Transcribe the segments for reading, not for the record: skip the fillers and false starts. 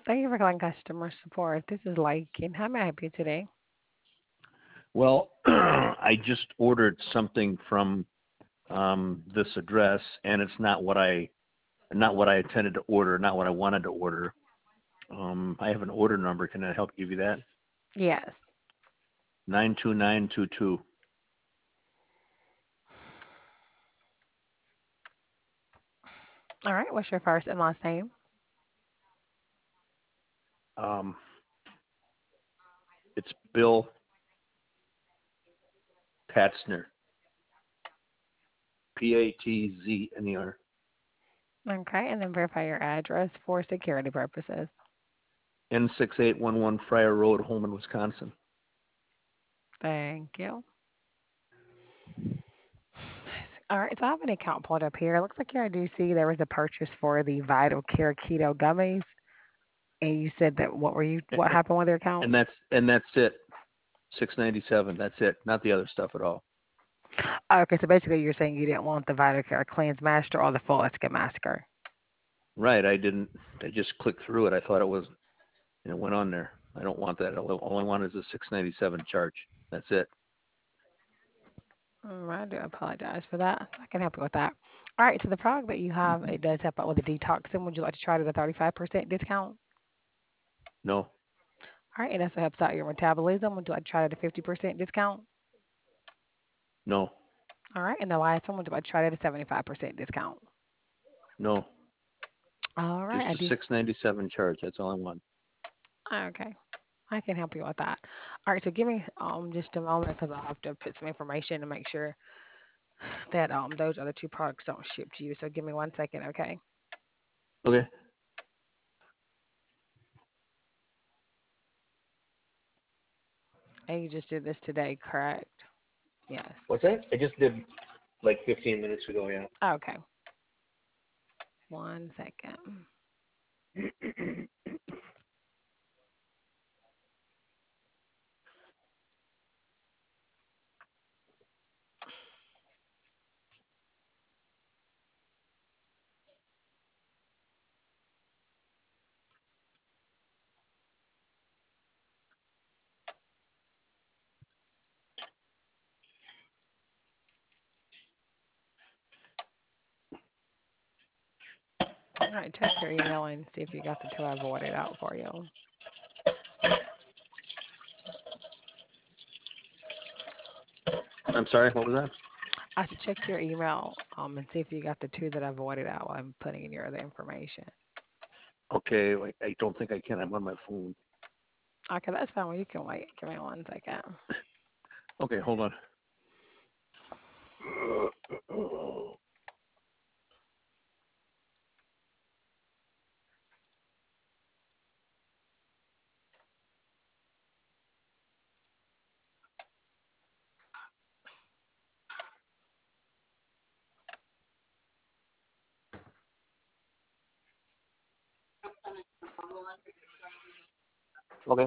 Thank you for calling customer support. This is Lycan. How may I help you today? Well, I just ordered something from this address, and it's not what I intended to order, not what I wanted to order. I have an order number. Can I help give you that? Yes. 92922. All right. What's your first and last name? Um, it's Bill Patzner. Patzner. Okay. And then verify your address for security purposes. N6811 Friar Road, Holman, Wisconsin. Thank you. All right. So I have an account pulled up here. It looks like here I do see there was a purchase for the Vital Care Keto gummies. And you said that what happened with your account? And that's it. 697. That's it. Not the other stuff at all. Okay. So basically you're saying you didn't want the Vital Care Cleanse Master or the Full Skin Masker. Right. I didn't. I just clicked through it. I thought it was. And it went on there. I don't want that. All I want is a 697 charge. That's it. I do apologize for that. I can help you with that. All right, so the product that you have, it does help out with the detoxing. Would you like to try it at a 35% discount? No, All right, it also helps out your metabolism. Would you like to try it at a 50% discount? no, All right, and the last one, would you like to try it at a 75% discount? no. All right, Just I a do. 697 charge. That's all I want. Okay, I can help you with that. All right, so give me just a moment because I'll have to put some information to make sure that those other two products don't ship to you. So give me 1 second, okay? Okay. And you just did this today, correct? Yes. What's that? I just did like 15 minutes ago, yeah. Okay. 1 second. All right, check your email and see if you got the two I voided out for you. I'm sorry, what was that? I said check your email and see if you got the two that I voided out while I'm putting in your other information. Okay, wait, I don't think I can. I'm on my phone. Okay, that's fine. Well, you can wait. Give me 1 second. Okay, hold on. Okay.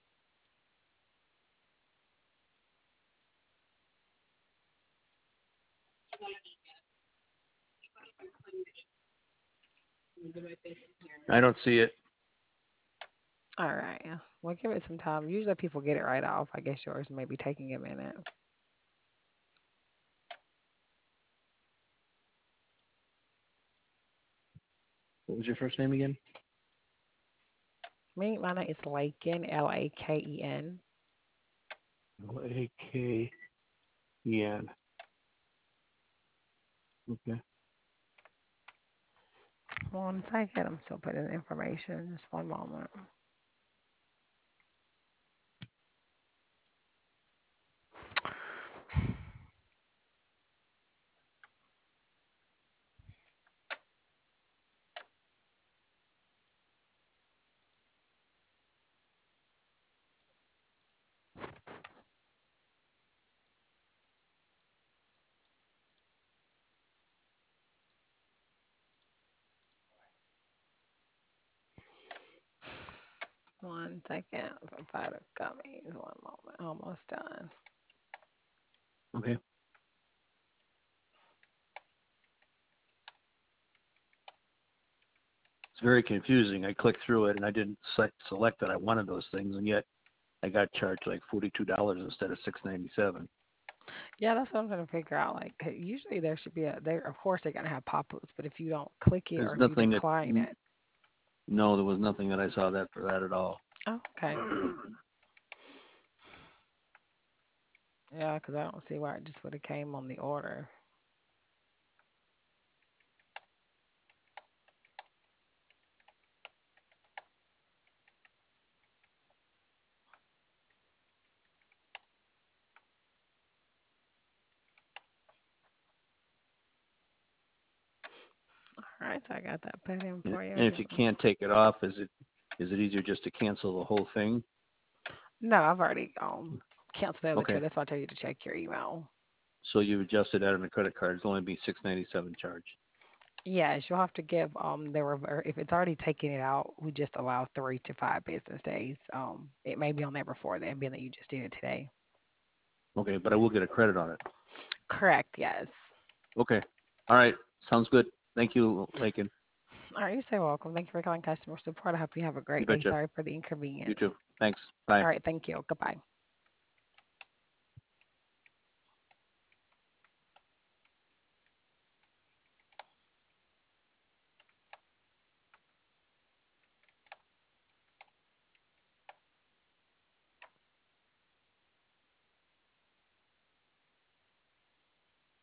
I don't see it. All right. Well, give it some time. Usually people get it right off. I guess yours may be taking a minute. What was your first name again? Me, my name is Laken, Laken. Laken. Okay. 1 second. I'm still putting in information. Just one moment. 1 second. Provide gummies. One moment. Almost done. Okay. It's very confusing. I clicked through it and I didn't select that I wanted those things, and yet I got charged like $42 instead of 697. Yeah, that's what I'm trying to figure out. Like, usually there should be a there. Of course, they're gonna have pop-ups, but if you don't click it There's or if you nothing that decline it, no, there was nothing that I saw that for that at all. oh, okay. Yeah, because I don't see why it just would have came on the order. All right, so I got that put in And for you. if you can't take it off, is it easier just to cancel the whole thing? No, I've already canceled the other two. Okay. That's why I tell you to check your email. So you've adjusted that on the credit card. It's only be 697 charge. Yes, you'll have to give if it's already taken it out, we just allow 3 to 5 business days. It may be on there before then, being that you just did it today. Okay, but I will get a credit on it. Correct, yes. Okay. All right. Sounds good. Thank you, Lakin. All right, you're so welcome. Thank you for calling customer support. I hope you have a You great day. betcha. Sorry for the You inconvenience. too. Thanks. Bye. All right, thank you. Goodbye.